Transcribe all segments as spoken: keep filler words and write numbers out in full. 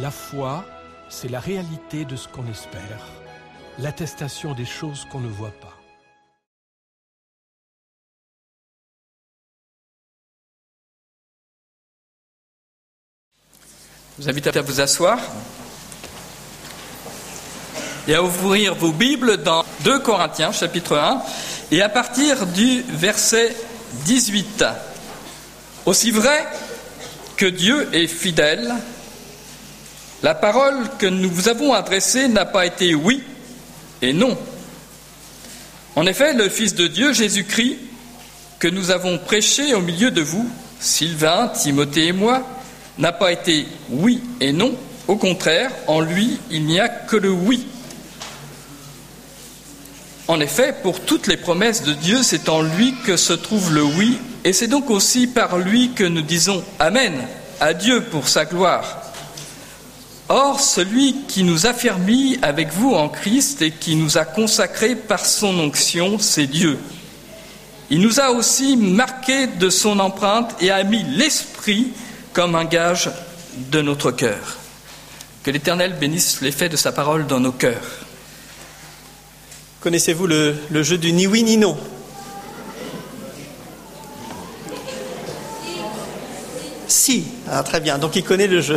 La foi, c'est la réalité de ce qu'on espère, l'attestation des choses qu'on ne voit pas. Je vous invite à vous asseoir et à ouvrir vos Bibles dans deux Corinthiens, chapitre un, et à partir du verset dix-huit. Aussi vrai que Dieu est fidèle, la parole que nous vous avons adressée n'a pas été oui et non. En effet, le Fils de Dieu, Jésus-Christ, que nous avons prêché au milieu de vous, Sylvain, Timothée et moi, n'a pas été oui et non. Au contraire, en lui, il n'y a que le oui. En effet, pour toutes les promesses de Dieu, c'est en lui que se trouve le oui, et c'est donc aussi par lui que nous disons Amen à Dieu pour sa gloire. Or, celui qui nous affermit avec vous en Christ et qui nous a consacrés par son onction, c'est Dieu. Il nous a aussi marqués de son empreinte et a mis l'Esprit comme un gage de notre cœur. Que l'Éternel bénisse l'effet de sa parole dans nos cœurs. Connaissez-vous le, le jeu du ni oui ni non ? Si, ah, très bien, donc il connaît le jeu.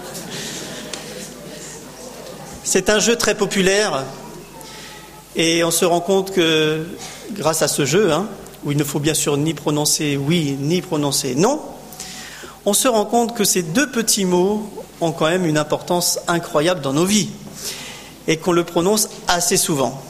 C'est un jeu très populaire et on se rend compte que grâce à ce jeu, hein, où il ne faut bien sûr ni prononcer oui ni prononcer non, on se rend compte que ces deux petits mots ont quand même une importance incroyable dans nos vies et qu'on le prononce assez souvent.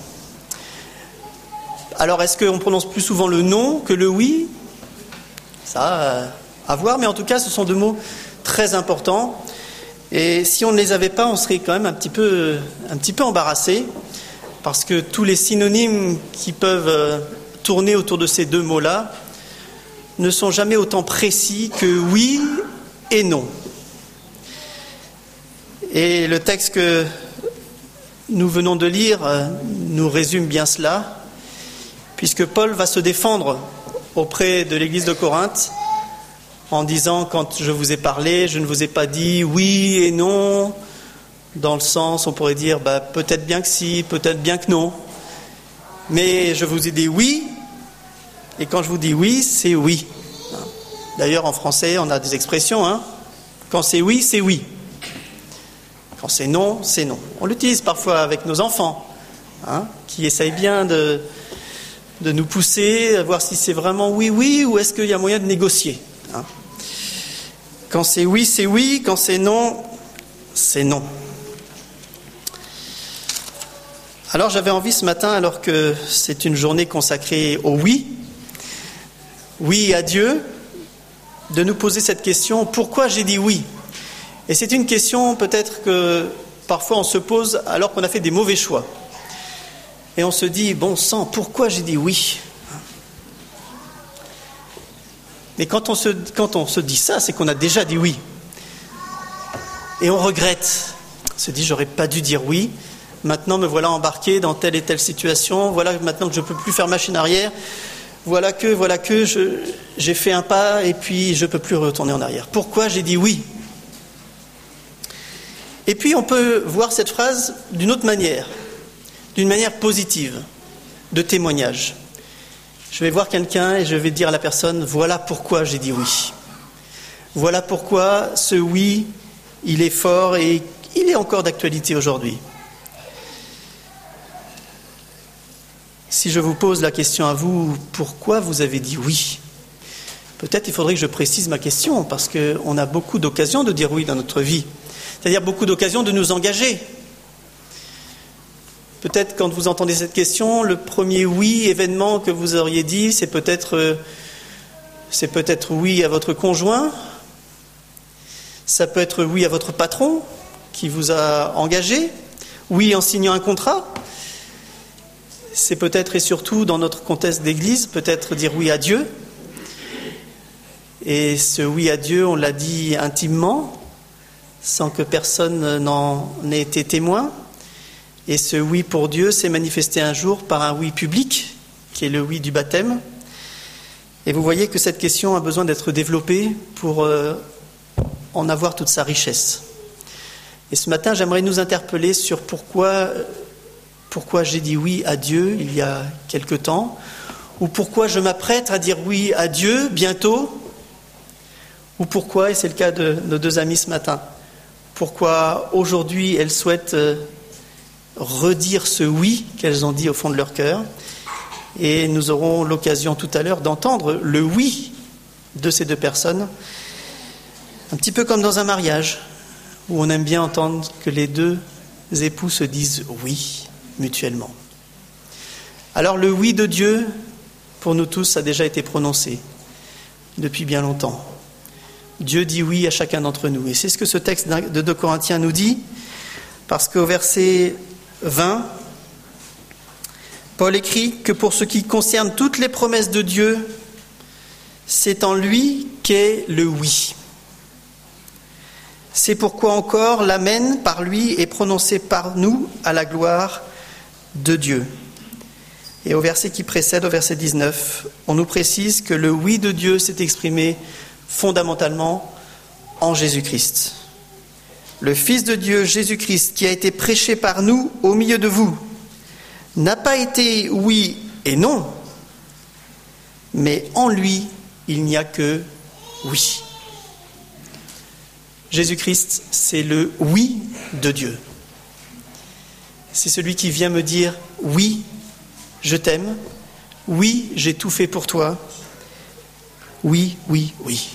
Alors, est-ce qu'on prononce plus souvent le non que le oui ? Ça, euh, à voir, mais en tout cas, ce sont deux mots très importants. Et si on ne les avait pas, on serait quand même un petit peu, un petit peu embarrassé, parce que tous les synonymes qui peuvent euh, tourner autour de ces deux mots-là ne sont jamais autant précis que oui et non. Et le texte que nous venons de lire euh, nous résume bien cela, puisque Paul va se défendre auprès de l'église de Corinthe en disant, quand je vous ai parlé, je ne vous ai pas dit oui et non, dans le sens, on pourrait dire, bah, peut-être bien que si, peut-être bien que non, mais je vous ai dit oui, et quand je vous dis oui, c'est oui. D'ailleurs, en français, on a des expressions, hein. Quand c'est oui, c'est oui. Quand c'est non, c'est non. On l'utilise parfois avec nos enfants, hein, qui essayent bien de... de nous pousser à voir si c'est vraiment oui, oui, ou est-ce qu'il y a moyen de négocier, hein. Quand c'est oui, c'est oui, quand c'est non, c'est non. Alors j'avais envie ce matin, alors que c'est une journée consacrée au oui, oui à Dieu, de nous poser cette question, pourquoi j'ai dit oui ? Et c'est une question peut-être que parfois on se pose alors qu'on a fait des mauvais choix. Et on se dit, bon sang, pourquoi j'ai dit oui ? Mais quand on se, quand on se dit ça, c'est qu'on a déjà dit oui. Et on regrette. On se dit, j'aurais pas dû dire oui. Maintenant, me voilà embarqué dans telle et telle situation. Voilà maintenant que je ne peux plus faire machine arrière. Voilà que, voilà que je, j'ai fait un pas et puis je ne peux plus retourner en arrière. Pourquoi j'ai dit oui ? Et puis on peut voir cette phrase d'une autre manière. D'une manière positive, de témoignage. Je vais voir quelqu'un et je vais dire à la personne, voilà pourquoi j'ai dit oui. Voilà pourquoi ce oui, il est fort et il est encore d'actualité aujourd'hui. Si je vous pose la question à vous, pourquoi vous avez dit oui ? Peut-être il faudrait que je précise ma question, parce qu'on a beaucoup d'occasions de dire oui dans notre vie. C'est-à-dire beaucoup d'occasions de nous engager. Peut-être quand vous entendez cette question, le premier oui événement que vous auriez dit, c'est peut-être, c'est peut-être oui à votre conjoint, ça peut être oui à votre patron qui vous a engagé, oui en signant un contrat. C'est peut-être et surtout dans notre contexte d'église, peut-être dire oui à Dieu. Et ce oui à Dieu, on l'a dit intimement, sans que personne n'en ait été témoin. Et ce oui pour Dieu s'est manifesté un jour par un oui public, qui est le oui du baptême. Et vous voyez que cette question a besoin d'être développée pour euh, en avoir toute sa richesse. Et ce matin, j'aimerais nous interpeller sur pourquoi, pourquoi j'ai dit oui à Dieu il y a quelque temps, ou pourquoi je m'apprête à dire oui à Dieu bientôt, ou pourquoi, et c'est le cas de nos deux amies ce matin, pourquoi aujourd'hui elles souhaitent redire ce oui qu'elles ont dit au fond de leur cœur. Et nous aurons l'occasion tout à l'heure d'entendre le oui de ces deux personnes, un petit peu comme dans un mariage, où on aime bien entendre que les deux époux se disent oui mutuellement. Alors le oui de Dieu, pour nous tous, a déjà été prononcé depuis bien longtemps. Dieu dit oui à chacun d'entre nous. Et c'est ce que ce texte de deux Corinthiens nous dit, parce qu'au verset vingt, Paul écrit que pour ce qui concerne toutes les promesses de Dieu, c'est en lui qu'est le oui. C'est pourquoi encore l'amen par lui est prononcé par nous à la gloire de Dieu. Et au verset qui précède, au verset dix-neuf, on nous précise que le oui de Dieu s'est exprimé fondamentalement en Jésus-Christ. Le Fils de Dieu, Jésus-Christ, qui a été prêché par nous au milieu de vous, n'a pas été oui et non, mais en lui, il n'y a que oui. Jésus-Christ, c'est le oui de Dieu. C'est celui qui vient me dire oui, je t'aime, oui, j'ai tout fait pour toi, oui, oui, oui.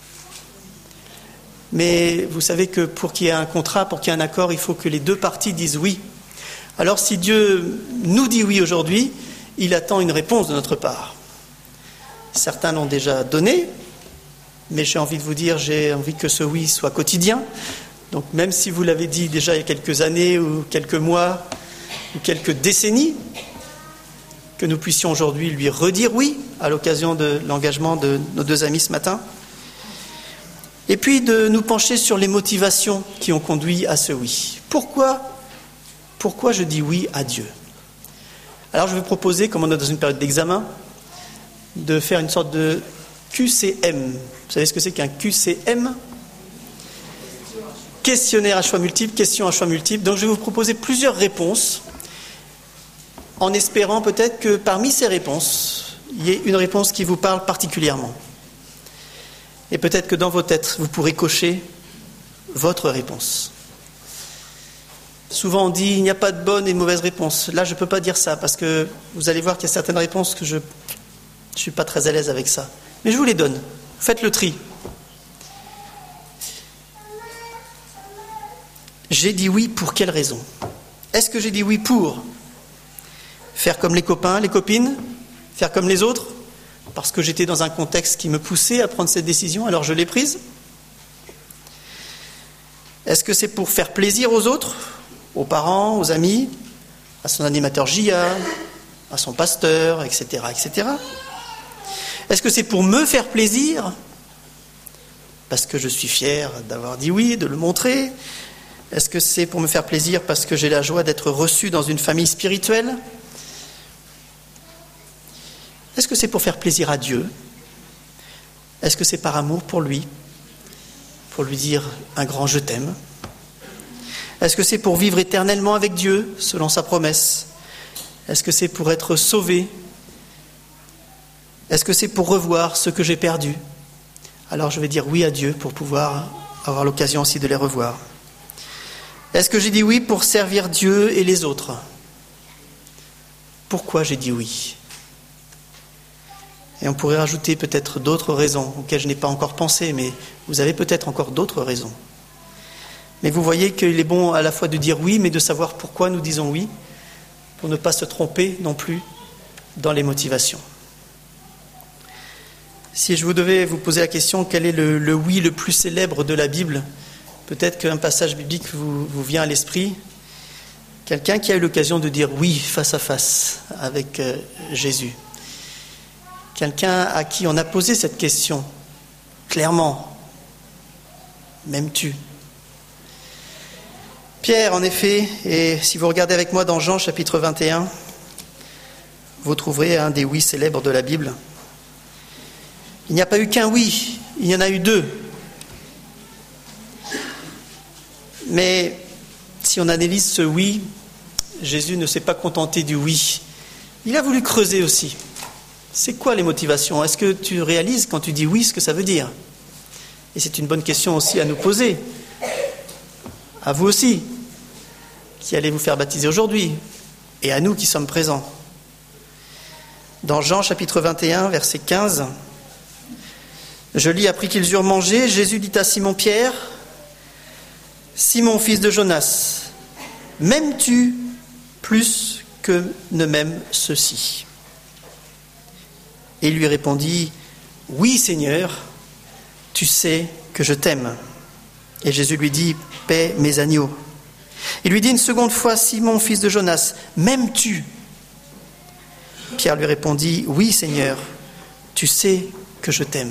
Mais vous savez que pour qu'il y ait un contrat, pour qu'il y ait un accord, il faut que les deux parties disent oui. Alors si Dieu nous dit oui aujourd'hui, il attend une réponse de notre part. Certains l'ont déjà donné, mais j'ai envie de vous dire, j'ai envie que ce oui soit quotidien. Donc même si vous l'avez dit déjà il y a quelques années ou quelques mois ou quelques décennies, que nous puissions aujourd'hui lui redire oui à l'occasion de l'engagement de nos deux amis ce matin. Et puis de nous pencher sur les motivations qui ont conduit à ce oui. Pourquoi, pourquoi je dis oui à Dieu ? Alors je vais proposer, comme on est dans une période d'examen, de faire une sorte de Q C M. Vous savez ce que c'est qu'un Q C M ? Questionnaire à choix multiples, questions à choix multiples. Donc je vais vous proposer plusieurs réponses, en espérant peut-être que parmi ces réponses, il y ait une réponse qui vous parle particulièrement. Et peut-être que dans vos têtes, vous pourrez cocher votre réponse. Souvent on dit il n'y a pas de bonne et de mauvaise réponse. Là je ne peux pas dire ça, parce que vous allez voir qu'il y a certaines réponses que je ne suis pas très à l'aise avec ça. Mais je vous les donne. Faites le tri. J'ai dit oui pour quelle raison ? Est-ce que j'ai dit oui pour faire comme les copains, les copines, faire comme les autres, parce que j'étais dans un contexte qui me poussait à prendre cette décision, alors je l'ai prise ? Est-ce que c'est pour faire plaisir aux autres, aux parents, aux amis, à son animateur J A, à son pasteur, et cetera, et cetera. Est-ce que c'est pour me faire plaisir, parce que je suis fier d'avoir dit oui, de le montrer ? Est-ce que c'est pour me faire plaisir parce que j'ai la joie d'être reçu dans une famille spirituelle ? Est-ce que c'est pour faire plaisir à Dieu ? Est-ce que c'est par amour pour lui ? Pour lui dire un grand « je t'aime » ? Est-ce que c'est pour vivre éternellement avec Dieu, selon sa promesse ? Est-ce que c'est pour être sauvé ? Est-ce que c'est pour revoir ce que j'ai perdu ? Alors je vais dire oui à Dieu pour pouvoir avoir l'occasion aussi de les revoir. Est-ce que j'ai dit oui pour servir Dieu et les autres ? Pourquoi j'ai dit oui ? Et on pourrait rajouter peut-être d'autres raisons auxquelles je n'ai pas encore pensé, mais vous avez peut-être encore d'autres raisons. Mais vous voyez qu'il est bon à la fois de dire oui, mais de savoir pourquoi nous disons oui, pour ne pas se tromper non plus dans les motivations. Si je vous devais vous poser la question, quel est le, le oui le plus célèbre de la Bible ? Peut-être qu'un passage biblique vous, vous vient à l'esprit. Quelqu'un qui a eu l'occasion de dire oui face à face avec euh, Jésus. Quelqu'un à qui on a posé cette question, clairement. M'aimes-tu ? Pierre, en effet, et si vous regardez avec moi dans Jean chapitre vingt et un, vous trouverez un des oui célèbres de la Bible. Il n'y a pas eu qu'un oui, il y en a eu deux. Mais si on analyse ce oui, Jésus ne s'est pas contenté du oui. Il a voulu creuser aussi. C'est quoi les motivations ? Est-ce que tu réalises quand tu dis oui ce que ça veut dire ? Et c'est une bonne question aussi à nous poser. À vous aussi, qui allez vous faire baptiser aujourd'hui, et à nous qui sommes présents. Dans Jean chapitre vingt et un, verset quinze, je lis, après qu'ils eurent mangé, Jésus dit à Simon-Pierre, « Simon, fils de Jonas, m'aimes-tu plus que ne m'aiment ceux-ci » Et il lui répondit, « Oui, Seigneur, tu sais que je t'aime. » Et Jésus lui dit, « Paie mes agneaux. » Il lui dit une seconde fois, « Simon, fils de Jonas, m'aimes-tu » Pierre lui répondit, « Oui, Seigneur, tu sais que je t'aime. »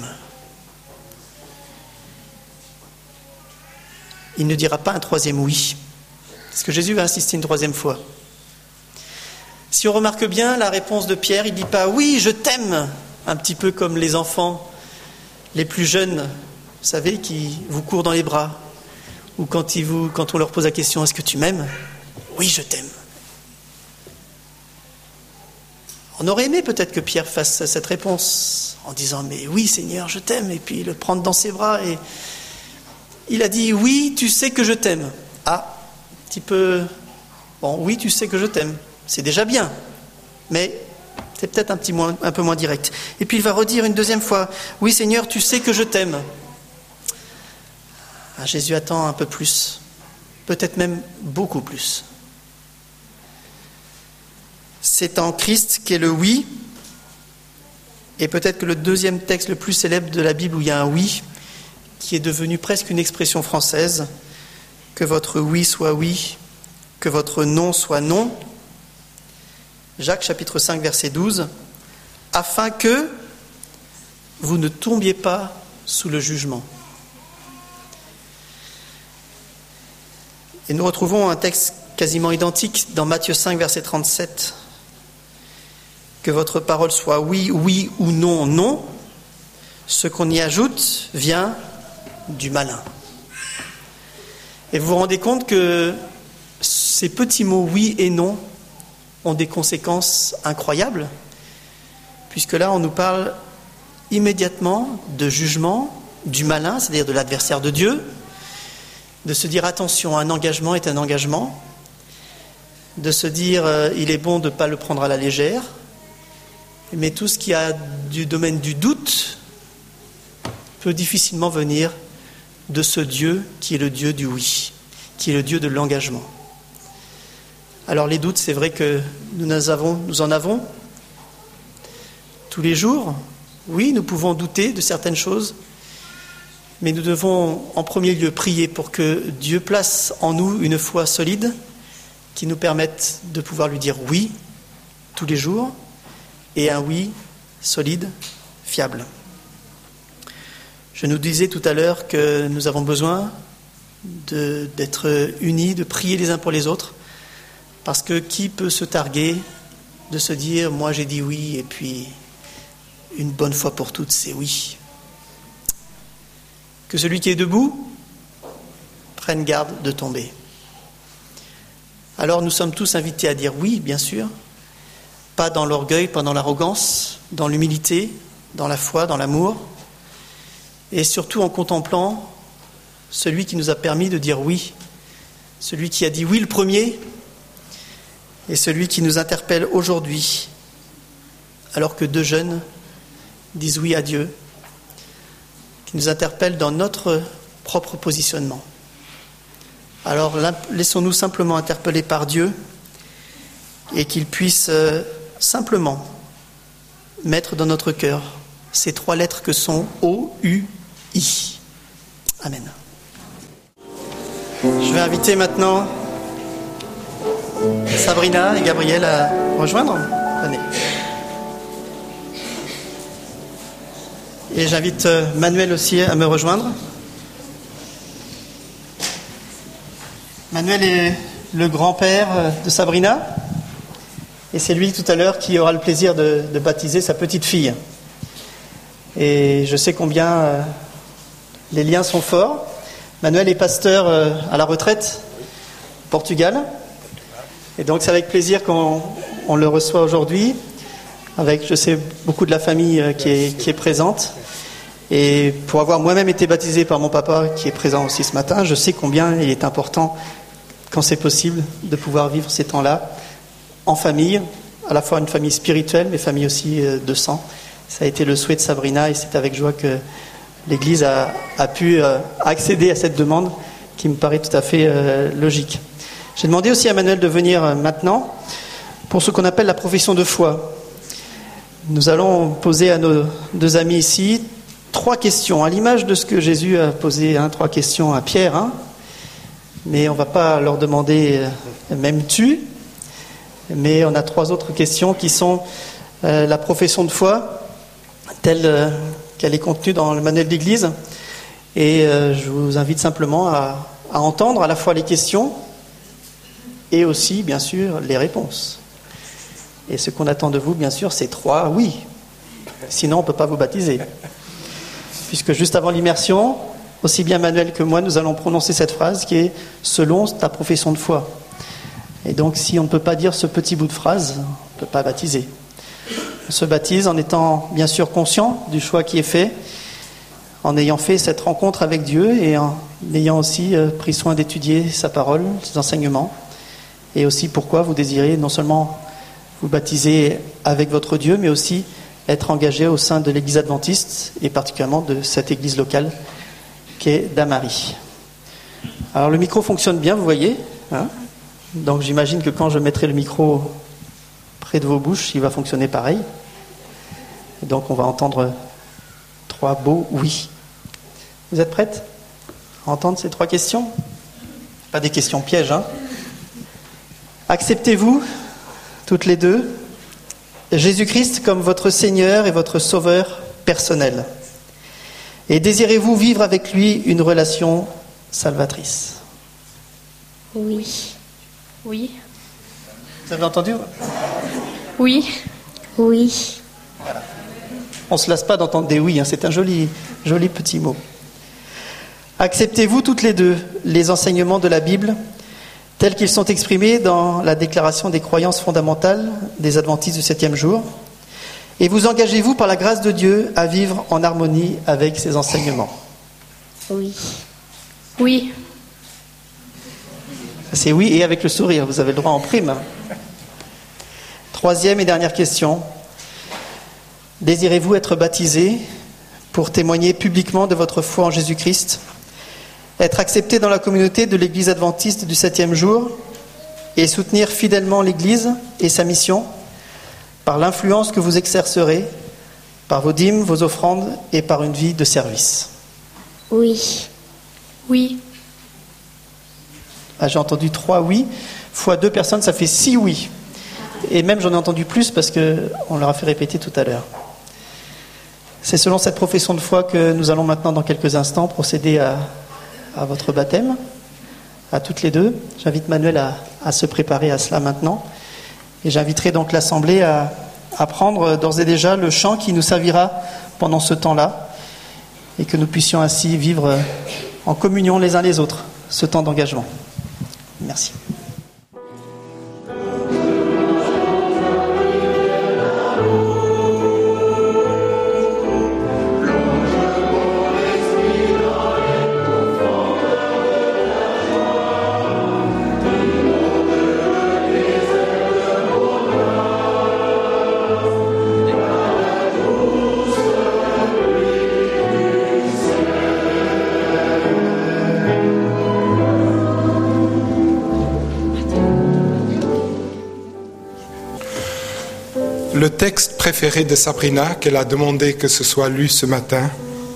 Il ne dira pas un troisième oui, parce que Jésus va insister une troisième fois. Si on remarque bien la réponse de Pierre, il ne dit pas « Oui, je t'aime », un petit peu comme les enfants les plus jeunes, vous savez, qui vous courent dans les bras, ou quand, ils vous, quand on leur pose la question « Est-ce que tu m'aimes ?» « Oui, je t'aime. » On aurait aimé peut-être que Pierre fasse cette réponse en disant « Mais oui, Seigneur, je t'aime » et puis le prendre dans ses bras. Et il a dit « Oui, tu sais que je t'aime. » Ah, un petit peu... Bon, oui, tu sais que je t'aime. C'est déjà bien, mais c'est peut-être un, petit moins, un peu moins direct. Et puis il va redire une deuxième fois « Oui, Seigneur, tu sais que je t'aime. » Ah, Jésus attend un peu plus, peut-être même beaucoup plus. C'est en Christ qu'est le oui, et peut-être que le deuxième texte le plus célèbre de la Bible où il y a un oui, qui est devenu presque une expression française, que votre oui soit oui, que votre non soit non. Jacques chapitre cinq verset douze, afin que vous ne tombiez pas sous le jugement. Et nous retrouvons un texte quasiment identique dans Matthieu cinq verset trente-sept. Que votre parole soit oui, oui ou non, non. Ce qu'on y ajoute vient du malin. Et vous vous rendez compte que ces petits mots oui et non ont des conséquences incroyables, puisque là on nous parle immédiatement de jugement, du malin, c'est-à-dire de l'adversaire de Dieu, de se dire attention, un engagement est un engagement, de se dire euh, il est bon de ne pas le prendre à la légère, mais tout ce qui a du domaine du doute peut difficilement venir de ce Dieu qui est le Dieu du oui, qui est le Dieu de l'engagement. Alors les doutes, c'est vrai que nous en avons, nous en avons tous les jours. Oui, nous pouvons douter de certaines choses, mais nous devons en premier lieu prier pour que Dieu place en nous une foi solide qui nous permette de pouvoir lui dire oui tous les jours, et un oui solide, fiable. Je nous disais tout à l'heure que nous avons besoin de, d'être unis, de prier les uns pour les autres, parce que qui peut se targuer de se dire « moi j'ai dit oui » et puis une bonne fois pour toutes c'est oui. Que celui qui est debout prenne garde de tomber. Alors nous sommes tous invités à dire oui, bien sûr, pas dans l'orgueil, pas dans l'arrogance, dans l'humilité, dans la foi, dans l'amour, et surtout en contemplant celui qui nous a permis de dire oui, celui qui a dit oui le premier, et celui qui nous interpelle aujourd'hui, alors que deux jeunes disent oui à Dieu, qui nous interpelle dans notre propre positionnement. Alors laissons-nous simplement interpeller par Dieu et qu'il puisse euh, simplement mettre dans notre cœur ces trois lettres que sont O U I. Amen. Je vais inviter maintenant Sabrina et Gabriel à rejoindre. Venez. Et j'invite Manuel aussi à me rejoindre. Manuel est le grand-père de Sabrina. Et c'est lui tout à l'heure qui aura le plaisir de, de baptiser sa petite fille. Et je sais combien euh, les liens sont forts. Manuel est pasteur euh, à la retraite. Portugal. Et donc c'est avec plaisir qu'on on le reçoit aujourd'hui, avec, je sais, beaucoup de la famille qui est, qui est présente. Et pour avoir moi-même été baptisé par mon papa, qui est présent aussi ce matin, je sais combien il est important, quand c'est possible, de pouvoir vivre ces temps-là en famille, à la fois une famille spirituelle, mais famille aussi de sang. Ça a été le souhait de Sabrina et c'est avec joie que l'Église a, a pu euh, accéder à cette demande qui me paraît tout à fait euh, logique. J'ai demandé aussi à Manuel de venir euh, maintenant pour ce qu'on appelle la profession de foi. Nous allons poser à nos deux amis ici trois questions, à l'image de ce que Jésus a posé, hein, trois questions à Pierre, hein, mais on ne va pas leur demander euh, « m'aimes-tu ?» mais on a trois autres questions qui sont euh, la profession de foi, telle euh, qu'elle est contenue dans le manuel d'Église. Et euh, je vous invite simplement à, à entendre à la fois les questions et aussi, bien sûr, les réponses. Et ce qu'on attend de vous, bien sûr, c'est trois oui. Sinon, on ne peut pas vous baptiser. Puisque juste avant l'immersion, aussi bien Manuel que moi, nous allons prononcer cette phrase qui est « selon ta profession de foi ». Et donc, si on ne peut pas dire ce petit bout de phrase, on ne peut pas baptiser. On se baptise en étant bien sûr conscient du choix qui est fait, en ayant fait cette rencontre avec Dieu et en ayant aussi pris soin d'étudier sa parole, ses enseignements, et aussi pourquoi vous désirez non seulement vous baptiser avec votre Dieu, mais aussi être engagé au sein de l'Église adventiste et particulièrement de cette église locale qui est d'Amary. Alors le micro fonctionne bien, vous voyez, hein ? Donc j'imagine que quand je mettrai le micro près de vos bouches, il va fonctionner pareil. Et donc on va entendre trois beaux oui. Vous êtes prêtes à entendre ces trois questions ? Pas des questions pièges, hein ? Acceptez-vous, toutes les deux, Jésus-Christ comme votre Seigneur et votre Sauveur personnel ? Et désirez-vous vivre avec lui une relation salvatrice ? Oui. Oui. Vous avez entendu ? Oui. Oui. Voilà. On ne se lasse pas d'entendre des oui, hein, c'est un joli, joli petit mot. Acceptez-vous toutes les deux les enseignements de la Bible tels qu'ils sont exprimés dans la déclaration des croyances fondamentales des adventistes du septième jour, et vous engagez-vous par la grâce de Dieu à vivre en harmonie avec ces enseignements ? Oui. Oui. C'est oui et avec le sourire, vous avez le droit en prime. Troisième et dernière question. Désirez-vous être baptisé pour témoigner publiquement de votre foi en Jésus-Christ, être accepté dans la communauté de l'Église adventiste du septième jour et soutenir fidèlement l'Église et sa mission par l'influence que vous exercerez, par vos dîmes, vos offrandes et par une vie de service ? Oui. Oui. Ah, j'ai entendu trois oui, fois deux personnes, ça fait six oui. Et même j'en ai entendu plus parce qu'on leur a fait répéter tout à l'heure. C'est selon cette profession de foi que nous allons maintenant, dans quelques instants, procéder à, à votre baptême, à toutes les deux. J'invite Manuel à, à se préparer à cela maintenant. Et j'inviterai donc l'Assemblée à, à prendre d'ores et déjà le chant qui nous servira pendant ce temps-là et que nous puissions ainsi vivre en communion les uns les autres ce temps d'engagement. Merci. Le texte préféré de Sabrina, qu'elle a demandé que ce soit lu ce matin,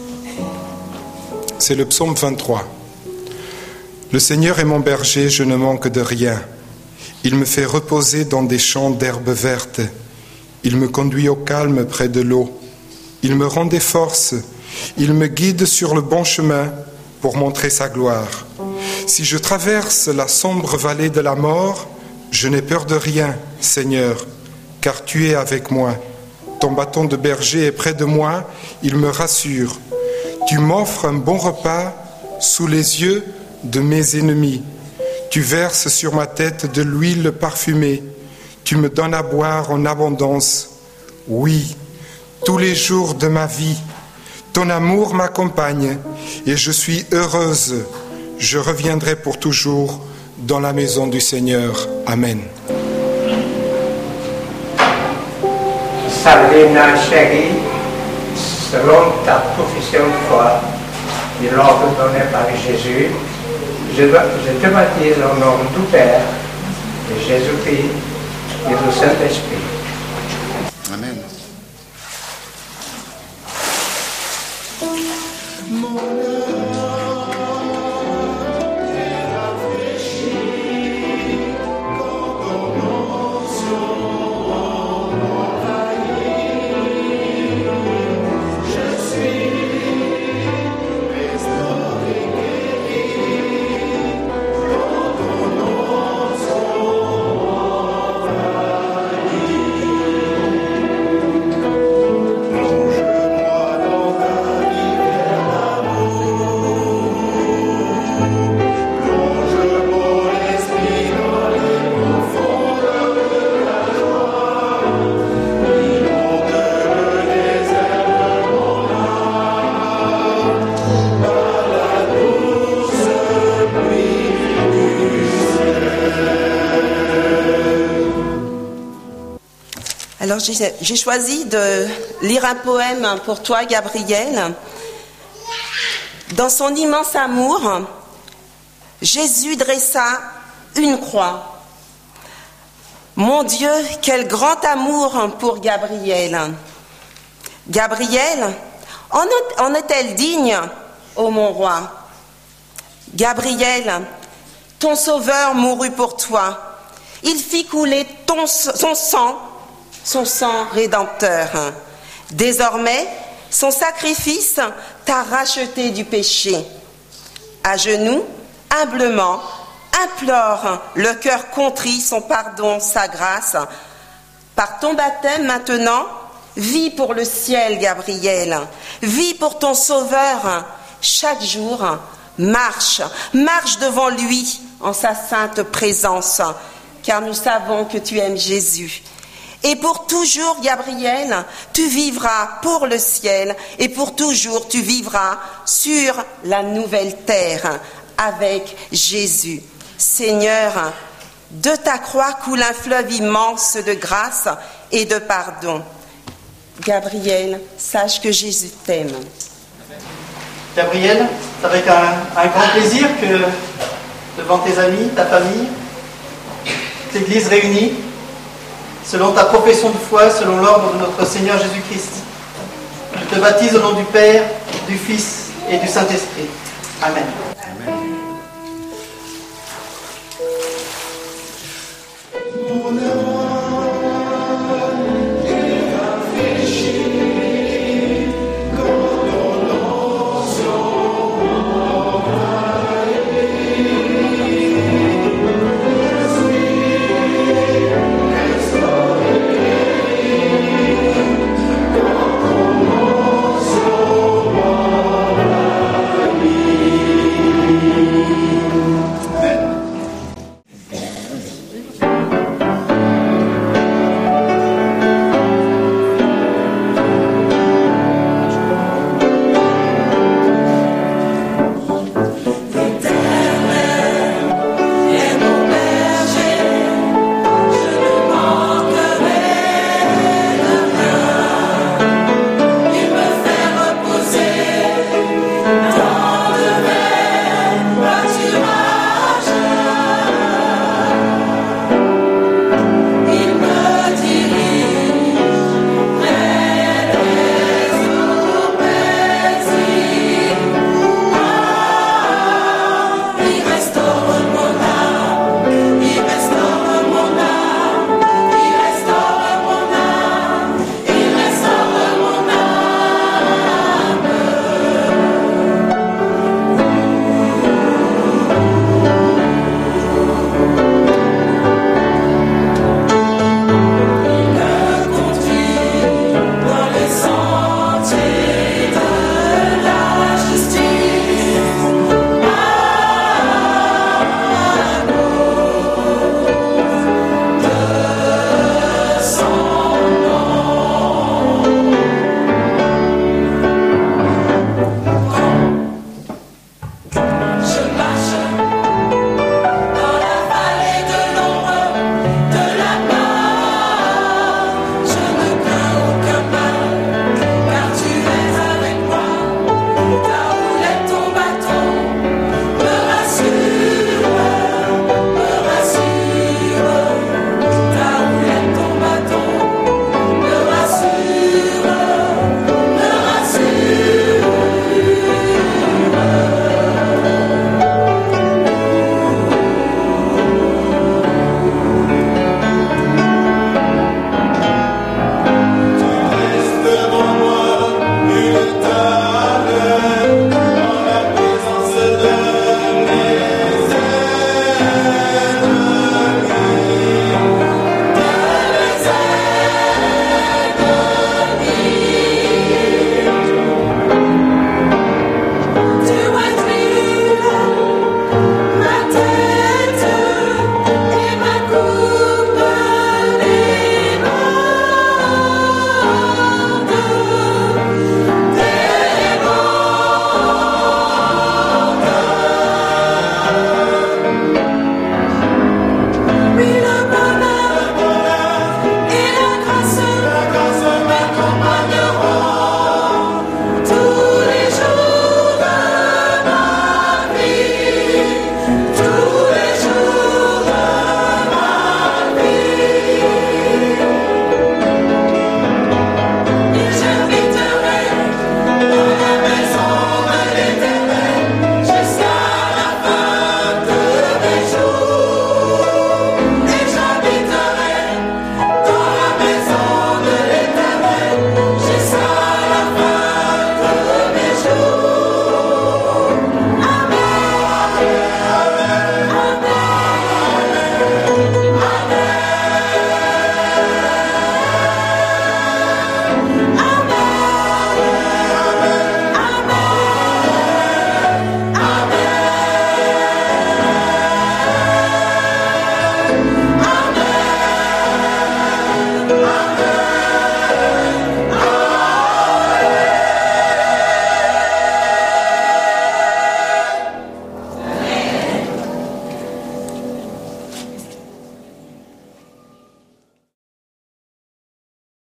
c'est le psaume vingt-trois. Le Seigneur est mon berger, je ne manque de rien. Il me fait reposer dans des champs d'herbes vertes. Il me conduit au calme près de l'eau. Il me rend des forces. Il me guide sur le bon chemin pour montrer sa gloire. Si je traverse la sombre vallée de la mort, je n'ai peur de rien, Seigneur, car tu es avec moi. Ton bâton de berger est près de moi, il me rassure. Tu m'offres un bon repas sous les yeux de mes ennemis. Tu verses sur ma tête de l'huile parfumée. Tu me donnes à boire en abondance. Oui, tous les jours de ma vie, ton amour m'accompagne et je suis heureuse. Je reviendrai pour toujours dans la maison du Seigneur. Amen. Sabrina chérie, selon ta profession de foi et l'ordre donné par Jésus, je, je te baptise au nom du Père, de Jésus-Christ et du Saint-Esprit. Amen. Alors j'ai choisi de lire un poème pour toi, Gabriel. Dans son immense amour, Jésus dressa une croix. Mon Dieu, quel grand amour pour Gabriel. Gabriel, en est-elle digne, ô mon roi? Gabriel, ton sauveur mourut pour toi. Il fit couler ton, son sang, son sang rédempteur. Désormais, son sacrifice t'a racheté du péché. À genoux, humblement, implore le cœur contrit son pardon, sa grâce. Par ton baptême maintenant, vis pour le ciel, Gabriel. Vis pour ton sauveur. Chaque jour, marche, marche devant lui en sa sainte présence, car nous savons que tu aimes Jésus. Et pour toujours, Gabriel, tu vivras pour le ciel et pour toujours tu vivras sur la nouvelle terre avec Jésus. Seigneur, de ta croix coule un fleuve immense de grâce et de pardon. Gabriel, sache que Jésus t'aime. Gabriel, c'est avec un, un grand plaisir que devant tes amis, ta famille, l'Église réunie, selon ta profession de foi, selon l'ordre de notre Seigneur Jésus-Christ, je te baptise au nom du Père, du Fils et du Saint-Esprit. Amen. Amen.